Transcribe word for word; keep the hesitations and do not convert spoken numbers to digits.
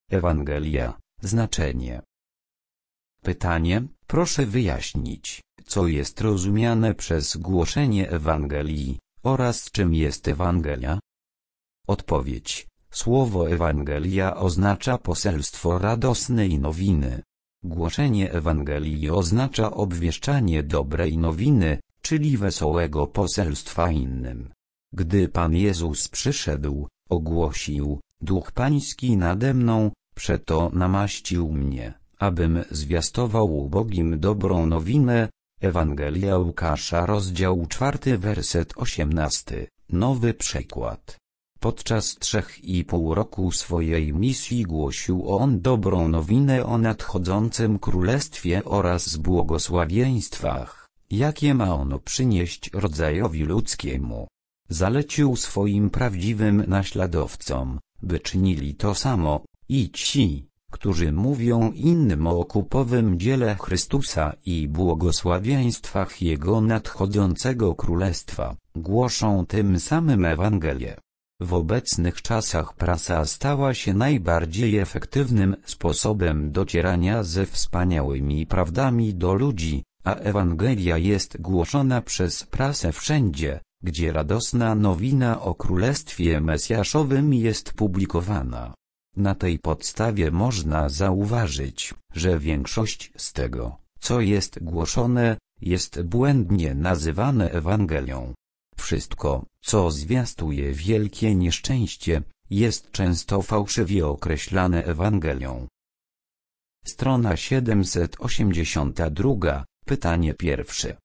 Ewangelia, znaczenie. Pytanie: proszę wyjaśnić, co jest rozumiane przez głoszenie Ewangelii, oraz czym jest Ewangelia? Odpowiedź: słowo Ewangelia oznacza poselstwo radosnej nowiny. Głoszenie Ewangelii oznacza obwieszczanie dobrej nowiny, czyli wesołego poselstwa innym. Gdy Pan Jezus przyszedł, ogłosił: Duch Pański nade mną, przeto namaścił mnie, abym zwiastował ubogim dobrą nowinę. Ewangelia Łukasza, rozdział czwarty, werset osiemnasty, nowy przekład. Podczas trzech i pół roku swojej misji głosił on dobrą nowinę o nadchodzącym królestwie oraz błogosławieństwach, jakie ma ono przynieść rodzajowi ludzkiemu. Zalecił swoim prawdziwym naśladowcom, by czynili to samo, i ci, którzy mówią innym o kupowym dziele Chrystusa i błogosławieństwach Jego nadchodzącego królestwa, głoszą tym samym Ewangelię. W obecnych czasach prasa stała się najbardziej efektywnym sposobem docierania ze wspaniałymi prawdami do ludzi, a Ewangelia jest głoszona przez prasę wszędzie, gdzie radosna nowina o Królestwie Mesjaszowym jest publikowana. Na tej podstawie można zauważyć, że większość z tego, co jest głoszone, jest błędnie nazywane Ewangelią. Wszystko, co zwiastuje wielkie nieszczęście, jest często fałszywie określane Ewangelią. Strona siedemset osiemdziesiąta druga, pytanie pierwsze.